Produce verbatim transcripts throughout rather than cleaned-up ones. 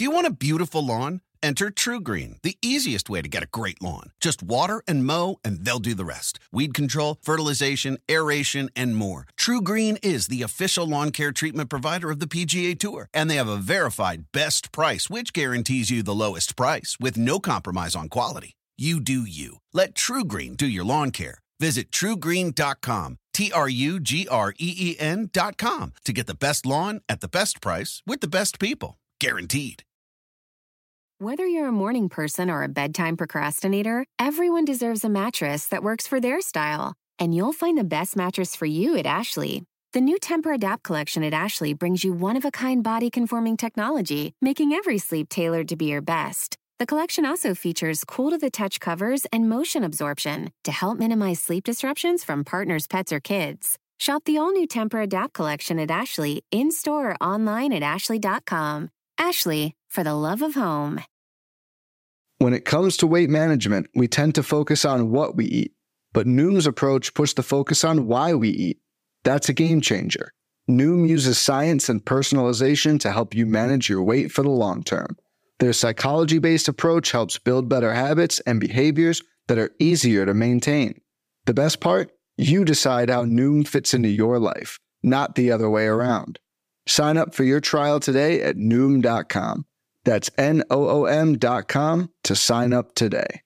Do you want a beautiful lawn? Enter TruGreen, the easiest way to get a great lawn. Just water and mow, and they'll do the rest. Weed control, fertilization, aeration, and more. TruGreen is the official lawn care treatment provider of the P G A Tour, and they have a verified best price, which guarantees you the lowest price with no compromise on quality. You do you. Let TruGreen do your lawn care. Visit true green dot com, T R U G R E E N dot com, to get the best lawn at the best price with the best people. Guaranteed. Whether you're a morning person or a bedtime procrastinator, everyone deserves a mattress that works for their style. And you'll find the best mattress for you at Ashley. The new Temper-Adapt collection at Ashley brings you one-of-a-kind body-conforming technology, making every sleep tailored to be your best. The collection also features cool-to-the-touch covers and motion absorption to help minimize sleep disruptions from partners, pets, or kids. Shop the all-new Temper-Adapt collection at Ashley, in-store or online at ashley dot com. Ashley, for the love of home. When it comes to weight management, we tend to focus on what we eat, but Noom's approach puts the focus on why we eat. That's a game changer. Noom uses science and personalization to help you manage your weight for the long term. Their psychology-based approach helps build better habits and behaviors that are easier to maintain. The best part? You decide how Noom fits into your life, not the other way around. Sign up for your trial today at Noom dot com. That's N O O M dot com to sign up today.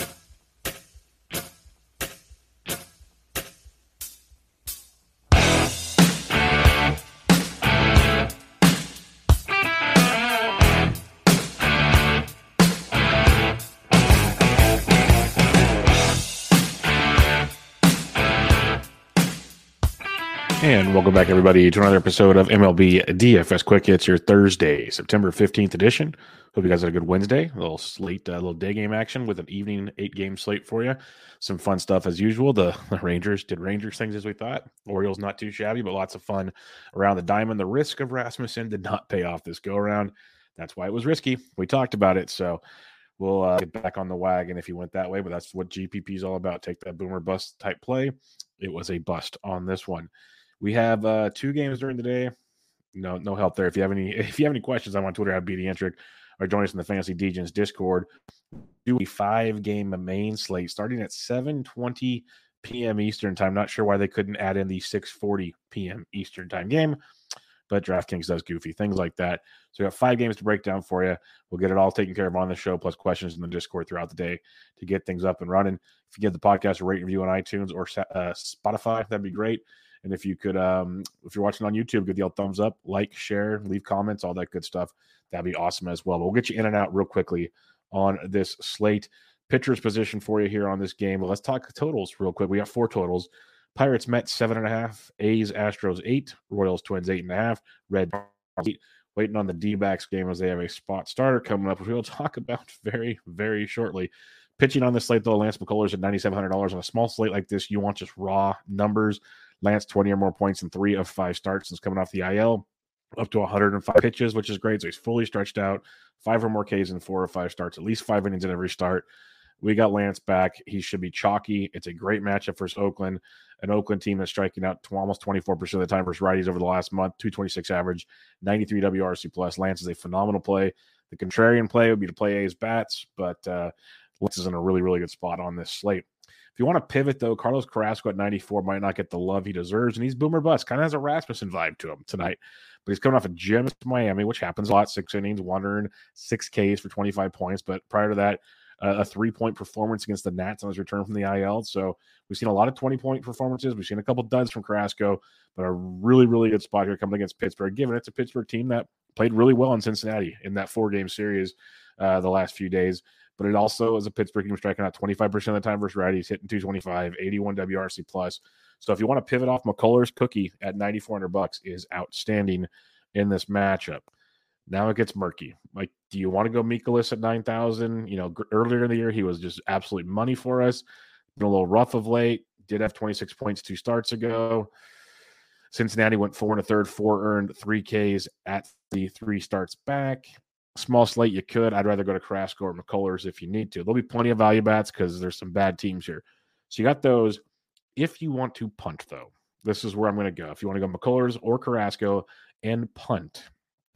And welcome back, everybody, to another episode of M L B D F S Quick Hits, your Thursday, September fifteenth edition. Hope you guys had a good Wednesday. A little slate, a uh, little day game action with an evening eight-game slate for you. Some fun stuff as usual. The, the Rangers did Rangers things as we thought. Orioles not too shabby, but lots of fun around the diamond. The risk of Rasmussen did not pay off this go-around. That's why it was risky. We talked about it, so we'll uh, get back on the wagon if you went that way, but that's what G P P is all about. Take that boomer bust type play. It was a bust on this one. We have uh, two games during the day. No, no help there. If you have any, if you have any questions, I'm on Twitter at B D Entric, or join us in the Fantasy Degens Discord. Do a five-game main slate starting at seven twenty p.m. Eastern time. Not sure why they couldn't add in the six forty p.m. Eastern time game, but DraftKings does goofy things like that. So we have five games to break down for you. We'll get it all taken care of on the show, plus questions in the Discord throughout the day to get things up and running. If you give the podcast a rate and review on iTunes or uh, Spotify, that'd be great. And if you could, um, if you're watching on YouTube, give the old thumbs up, like, share, leave comments, all that good stuff. That'd be awesome as well. But we'll get you in and out real quickly on this slate. Pitcher's position for you here on this game. Well, let's talk totals real quick. We got four totals. Pirates, Mets, seven and a half. A's, Astros, eight. Royals, Twins, eight and a half. Red, eight. Waiting on the D-backs game as they have a spot starter coming up, which we'll talk about very, very shortly. Pitching on this slate, though, Lance McCullers at nine thousand seven hundred dollars. On a small slate like this, you want just raw numbers. Lance, twenty or more points in three of five starts since coming off the I L, up to one hundred five pitches, which is great. So he's fully stretched out, five or more Ks in four or five starts, at least five innings in every start. We got Lance back. He should be chalky. It's a great matchup versus Oakland, an Oakland team that's striking out to almost twenty-four percent of the time versus righties over the last month, two twenty-six average, ninety-three W R C plus. Lance is a phenomenal play. The contrarian play would be to play A's bats, but uh, Lance is in a really, really good spot on this slate. If you want to pivot, though, Carlos Carrasco at ninety-four might not get the love he deserves, and he's boomer bust. Kind of has a Rasmussen vibe to him tonight. But he's coming off a gem to Miami, which happens a lot. Six innings, one earned, six Ks for twenty-five points. But prior to that, uh, a three-point performance against the Nats on his return from the I L. So we've seen a lot of twenty-point performances. We've seen a couple duds from Carrasco, but a really, really good spot here coming against Pittsburgh, given it's a Pittsburgh team that played really well in Cincinnati in that four-game series uh, the last few days. But it also is a Pittsburgh team striking out twenty-five percent of the time versus righties, hitting two twenty-five, eighty-one W R C plus. So if you want to pivot off McCullers, Cookie at ninety-four hundred bucks is outstanding in this matchup. Now it gets murky. Like, do you want to go Mikolas at nine thousand? You know, earlier in the year, he was just absolute money for us. Been a little rough of late. Did have twenty-six points two starts ago. Cincinnati went four and a third, four earned, three Ks at the three starts back. Small slate, you could. I'd rather go to Carrasco or McCullers if you need to. There'll be plenty of value bats because there's some bad teams here. So you got those. If you want to punt, though, this is where I'm going to go. If you want to go McCullers or Carrasco and punt,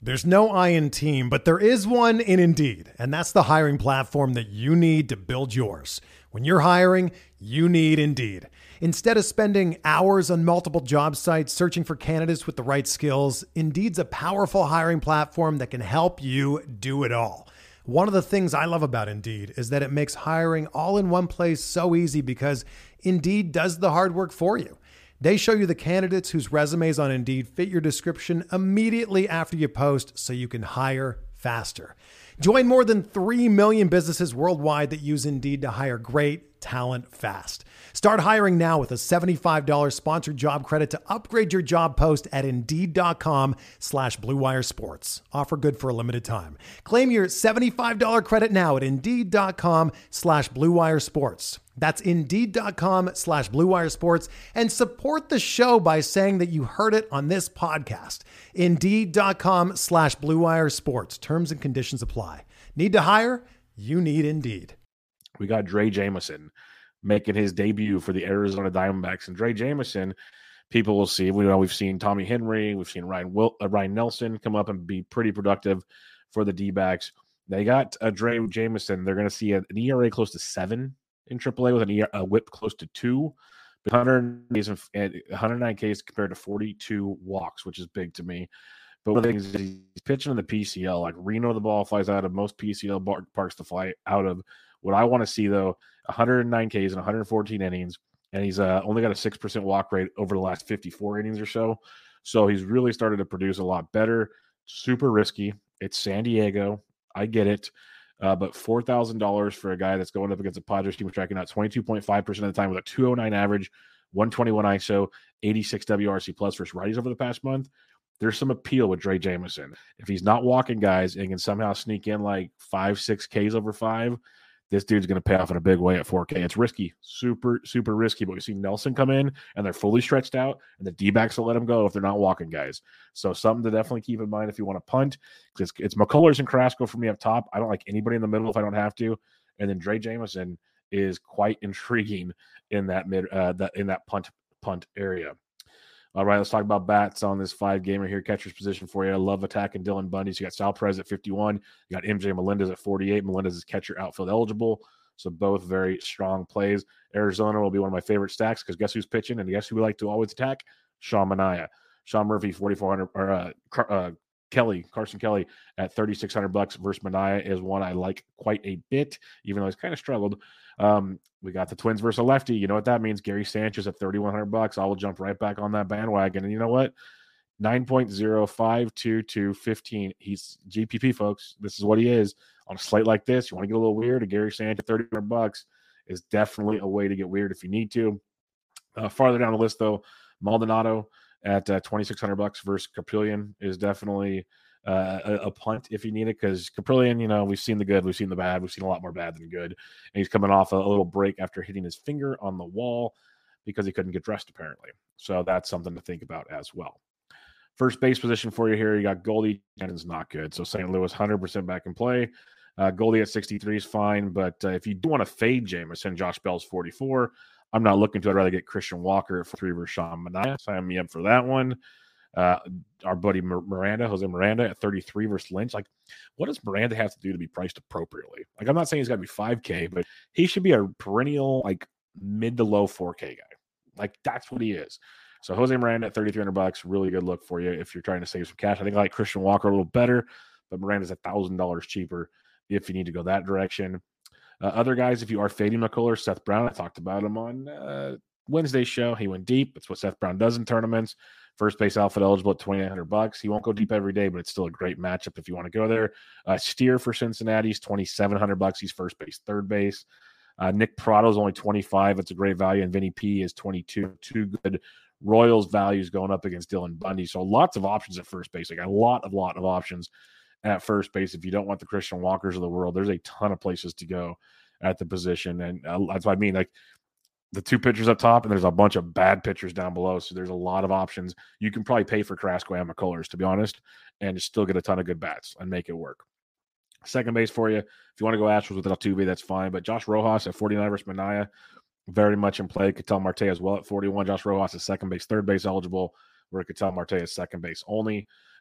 There's no I in team, but there is one in Indeed, and that's the hiring platform that you need to build yours. When you're hiring, you need Indeed. Instead of spending hours on multiple job sites searching for candidates with the right skills, Indeed's a powerful hiring platform that can help you do it all. One of the things I love about Indeed is that it makes hiring all in one place so easy because Indeed does the hard work for you. They show you the candidates whose resumes on Indeed fit your description immediately after you post so you can hire faster. Join more than three million businesses worldwide that use Indeed to hire great talent fast. Start hiring now with a seventy-five dollars sponsored job credit to upgrade your job post at Indeed.com slash Blue Wire Sports. Offer good for a limited time. Claim your seventy-five dollars credit now at Indeed.com slash Blue Wire Sports. That's Indeed.com slash Blue Wire Sports, and support the show by saying that you heard it on this podcast. Indeed.com slash Blue Wire Sports. Terms and conditions apply. Need to hire? You need Indeed. We got Drey Jameson making his debut for the Arizona Diamondbacks. And Drey Jameson, people will see. We know we've seen Tommy Henry, we've seen Ryan Wil- uh, Ryan Nelson come up and be pretty productive for the D-backs. They got uh, Drey Jameson. They're going to see an E R A close to seven in triple A with an e- a whip close to two. one hundred one hundred nine Ks compared to forty-two walks, which is big to me. But one of the things is he's pitching in the P C L. Like Reno, the ball flies out of most P C L bar- parks to fly out of. What I want to see, though, one hundred nine Ks and one hundred fourteen innings, and he's uh, only got a six percent walk rate over the last fifty-four innings or so. So he's really started to produce a lot better. Super risky. It's San Diego. I get it. Uh, but four thousand dollars for a guy that's going up against a Padres team tracking out twenty-two point five percent of the time with a two oh nine average, one twenty-one I S O, eighty-six W R C plus versus righties over the past month. There's some appeal with Drey Jameson. If he's not walking guys and can somehow sneak in like five, six Ks over five, this dude's going to pay off in a big way at four K. It's risky, super, super risky. But we see Nelson come in and they're fully stretched out, and the D-backs will let him go if they're not walking guys. So something to definitely keep in mind if you want to punt. It's, it's McCullers and Carrasco for me up top. I don't like anybody in the middle if I don't have to. And then Drey Jameson is quite intriguing in that mid, uh, that in that punt punt area. All right, let's talk about bats on this five-gamer here. Catcher's position for you. I love attacking Dylan Bundy. So you got Sal Perez at fifty-one. You got M J Melendez at forty-eight. Melendez is catcher outfield eligible. So both very strong plays. Arizona will be one of my favorite stacks because guess who's pitching and guess who we like to always attack? Sean Manaea. Sean Murphy, forty-four hundred, or uh, uh, Kelly, Carson Kelly at thirty-six hundred bucks versus Manaea is one I like quite a bit, even though he's kind of struggled. Um, we got the Twins versus a lefty. You know what that means? Gary Sanchez at thirty-one hundred bucks. I will jump right back on that bandwagon. And you know what? nine point oh five two two fifteen. He's G P P, folks. This is what he is. On a slate like this, you want to get a little weird. A Gary Sanchez, thirty hundred bucks is definitely a way to get weird if you need to. Uh, farther down the list, though, Maldonado at uh, twenty-six hundred bucks versus Caprillion is definitely uh, a, a punt if you need it, because Caprillion, you know, we've seen the good, we've seen the bad, we've seen a lot more bad than good. And he's coming off a, a little break after hitting his finger on the wall because he couldn't get dressed, apparently. So that's something to think about as well. First base position for you here, you got Goldie. Jennings not good. So Saint Louis, one hundred percent back in play. Uh, Goldie at sixty-three is fine, but uh, if you do want to fade Jameson, Josh Bell's forty-four. I'm not looking to. I'd rather get Christian Walker at three versus Sean Manaea. Sign me up for that one. Uh, our buddy Miranda, Jose Miranda at thirty-three versus Lynch. Like, what does Miranda have to do to be priced appropriately? Like, I'm not saying he's got to be five K, but he should be a perennial, like, mid to low four K guy. Like, that's what he is. So Jose Miranda at thirty-three hundred bucks, really good look for you if you're trying to save some cash. I think I like Christian Walker a little better, but Miranda's one thousand dollars cheaper if you need to go that direction. Uh, other guys, if you are fading McCullers, Seth Brown, I talked about him on uh, Wednesday's show. He went deep. That's what Seth Brown does in tournaments. First base outfit eligible at twenty-nine hundred bucks. He won't go deep every day, but it's still a great matchup if you want to go there. Uh, Steer for Cincinnati's twenty-seven hundred bucks. He's first base, third base. Uh, Nick Prado's only twenty-five. It's a great value. And Vinny P is twenty-two. Too good. Royals values going up against Dylan Bundy. So lots of options at first base. Like a lot of, lot of options at first base. If you don't want the Christian Walkers of the world, there's a ton of places to go at the position. And uh, that's what I mean. Like the two pitchers up top, and there's a bunch of bad pitchers down below. So there's a lot of options. You can probably pay for Carrasco and McCullers, to be honest, and still get a ton of good bats and make it work. Second base for you. If you want to go Astros with Altuve, that's fine. But Josh Rojas at forty-nine versus Manaea, very much in play. Ketel Marte as well at forty-one. Josh Rojas is second base, third base eligible, where Ketel Marte is second base only.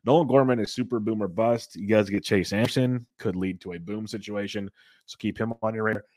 Nolan Gorman is super boomer bust. You guys get Chase Anderson, could lead to a boom situation. So keep him on your radar.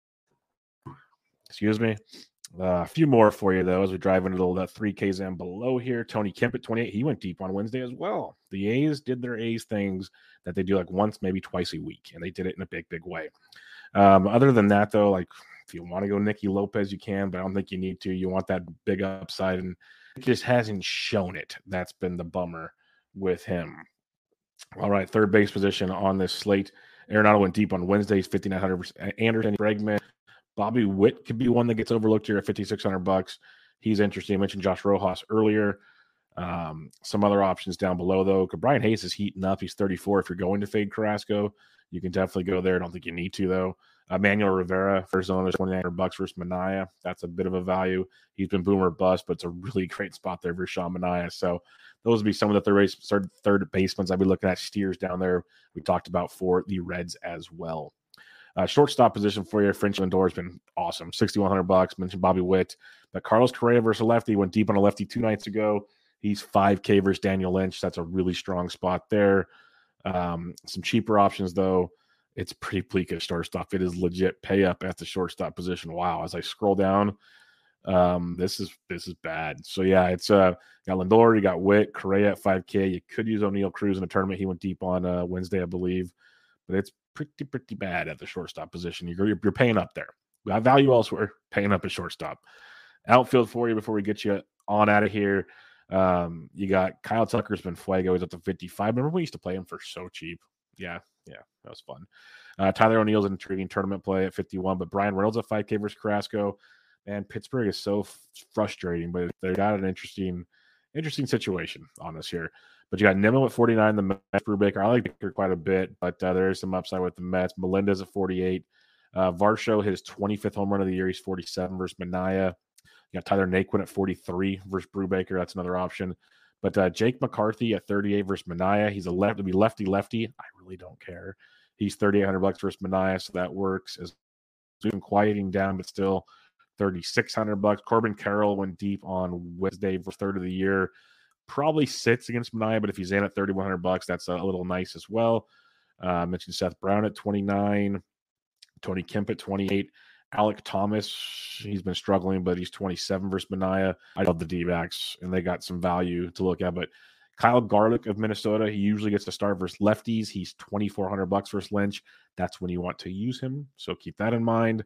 Excuse me. Uh, a few more for you, though, as we drive into the that three Ks and below here. Tony Kemp at twenty-eight. He went deep on Wednesday as well. The A's did their A's things that they do like once, maybe twice a week, and they did it in a big, big way. Um, other than that, though, like if you want to go Nicky Lopez, you can, but I don't think you need to. You want that big upside, and it just hasn't shown it. That's been the bummer with him. All right, third base position on this slate. Arenado went deep on Wednesdays, fifty-nine hundred. Anderson, Bregman. Bobby Witt could be one that gets overlooked here at fifty-six hundred bucks. He's interesting. I mentioned Josh Rojas earlier. Um, some other options down below, though. Brian Hayes is heating up. He's thirty-four. If you're going to fade Carrasco, you can definitely go there. I don't think you need to, though. Uh, Manuel Rivera, first owner, twenty-nine hundred bucks versus Manaea. That's a bit of a value. He's been boomer bust, but it's a really great spot there for Sean Manaea. So those would be some of the third, third, third basemen I'd be looking at. Steers down there we talked about for the Reds as well. Uh, shortstop position for you, French Lindor has been awesome. sixty-one hundred bucks. Mentioned Bobby Witt. But Carlos Correa versus a lefty. Went deep on a lefty two nights ago. He's five K versus Daniel Lynch. That's a really strong spot there. Um, some cheaper options, though. It's pretty bleak at shortstop. It is legit pay up at the shortstop position. Wow. As I scroll down, um, this is this is bad. So, yeah, it's uh, you got Lindor. You got Witt. Correa at five K. You could use O'Neal Cruz in a tournament. He went deep on uh, Wednesday, I believe. But it's pretty, pretty bad at the shortstop position. You're, you're paying up there. We have value elsewhere, paying up at shortstop. Outfield for you before we get you on out of here. Um, you got Kyle Tucker's been Fuego. He's up to fifty-five. Remember we used to play him for so cheap? Yeah, yeah, that was fun. Uh, Tyler O'Neill's an intriguing tournament play at fifty-one, but Brian Reynolds at five K versus Carrasco. Man, Pittsburgh is so f- frustrating, but they got an interesting, interesting situation on us here. But you got Nimmo at forty-nine, the Mets, Brubaker. I like Baker quite a bit, but uh, there is some upside with the Mets. Melendez at forty-eight. Uh, Varsho hit his twenty-fifth home run of the year. He's forty-seven versus Manaea. You got Tyler Naquin at forty-three versus Brubaker. That's another option. But uh, Jake McCarthy at thirty-eight versus Manaea. He's a left to be lefty-lefty. I really don't care. He's thirty-eight hundred bucks versus Manaea, so that works. As even quieting down, but still thirty-six hundred bucks. Corbin Carroll went deep on Wednesday for third of the year. Probably sits against Manaea, but if he's in at thirty-one hundred bucks, that's a little nice as well. Uh, I mentioned Seth Brown at twenty-nine, Tony Kemp at twenty-eight, Alec Thomas. He's been struggling, but he's twenty-seven versus Manaea. I love the D-backs, and they got some value to look at. But Kyle Garlick of Minnesota, he usually gets to start versus lefties. He's twenty-four hundred bucks versus Lynch. That's when you want to use him, so keep that in mind.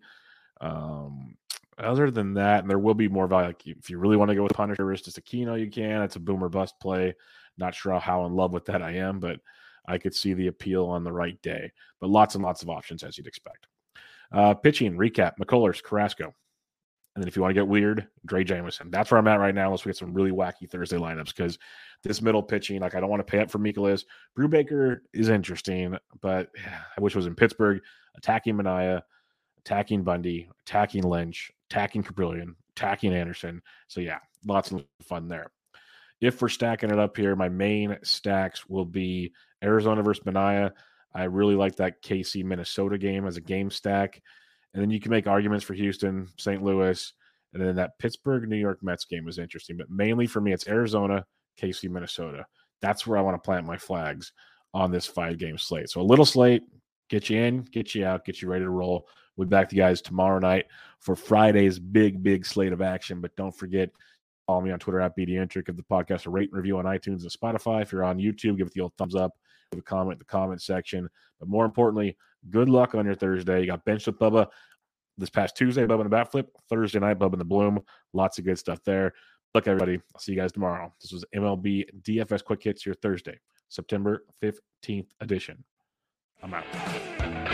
Um, Other than that, and there will be more value. Like if you really want to go with Punisher versus Aquino, you can. It's a boomer bust play. Not sure how in love with that I am, but I could see the appeal on the right day. But lots and lots of options, as you'd expect. Uh, pitching, recap, McCullers, Carrasco. And then if you want to get weird, Dre Jameson. That's where I'm at right now. Unless we get some really wacky Thursday lineups, because this middle pitching, like I don't want to pay up for Mikolas. Brubaker is interesting, but I wish it was in Pittsburgh. Attacking Manaea, attacking Bundy, attacking Lynch, attacking Cabrillion, attacking Anderson. So, yeah, lots of fun there. If we're stacking it up here, my main stacks will be Arizona versus Manaea. I really like that K C Minnesota game as a game stack. And then you can make arguments for Houston, Saint Louis, and then that Pittsburgh New York Mets game is interesting. But mainly for me, it's Arizona, K C, Minnesota. That's where I want to plant my flags on this five-game slate. So a little slate, get you in, get you out, get you ready to roll. We'll be back to you guys tomorrow night for Friday's big, big slate of action. But don't forget, follow me on Twitter at B D Intric. Give the podcast a rate and review on iTunes and Spotify. If you're on YouTube, give it the old thumbs up. Leave a comment in the comment section. But more importantly, good luck on your Thursday. You got Benched with Bubba this past Tuesday, Bubba in the Bat Flip. Thursday night, Bubba in the Bloom. Lots of good stuff there. Look, everybody. I'll see you guys tomorrow. This was M L B D F S Quick Hits, your Thursday, September fifteenth edition. I'm out.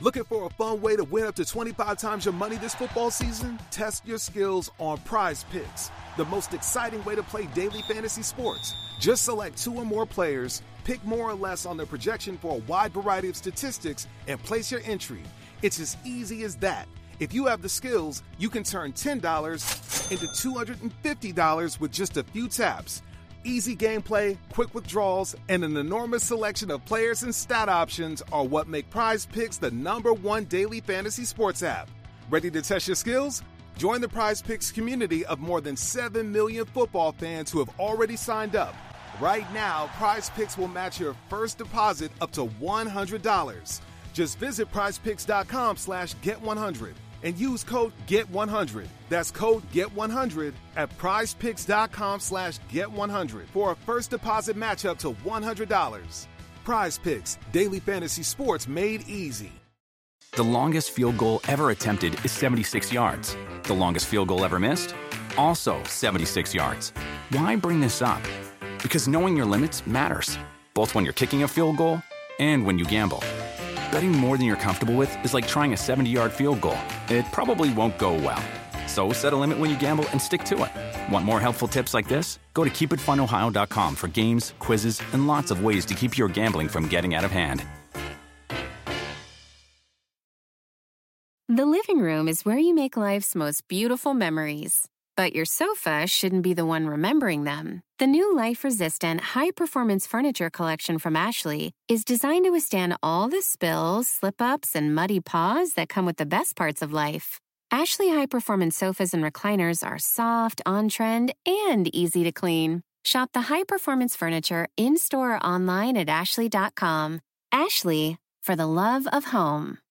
Looking for a fun way to win up to twenty-five times your money this football season? Test your skills on Prize Picks, the most exciting way to play daily fantasy sports. Just select two or more players, pick more or less on their projection for a wide variety of statistics, and place your entry. It's as easy as that. If you have the skills, you can turn ten dollars into two hundred fifty dollars with just a few taps. Easy gameplay, quick withdrawals, and an enormous selection of players and stat options are what make Prize Picks the number one daily fantasy sports app. Ready to test your skills? Join the Prize Picks community of more than seven million football fans who have already signed up. Right now, Prize Picks will match your first deposit up to one hundred dollars. Just visit prizepicks.com slash get100 and use code get one hundred. That's code get one hundred at prizepicks.com slash get one hundred for a first deposit match up to one hundred dollars. Prize Picks, daily fantasy sports made easy. The longest field goal ever attempted is seventy-six yards. The longest field goal ever missed? Also seventy-six yards. Why bring this up? Because knowing your limits matters, both when you're kicking a field goal and when you gamble. Betting more than you're comfortable with is like trying a seventy-yard field goal. It probably won't go well. So set a limit when you gamble and stick to it. Want more helpful tips like this? Go to keep it fun ohio dot com for games, quizzes, and lots of ways to keep your gambling from getting out of hand. The living room is where you make life's most beautiful memories. But your sofa shouldn't be the one remembering them. The new life-resistant, high-performance furniture collection from Ashley is designed to withstand all the spills, slip-ups, and muddy paws that come with the best parts of life. Ashley high-performance sofas and recliners are soft, on-trend, and easy to clean. Shop the high-performance furniture in-store or online at ashley dot com. Ashley, for the love of home.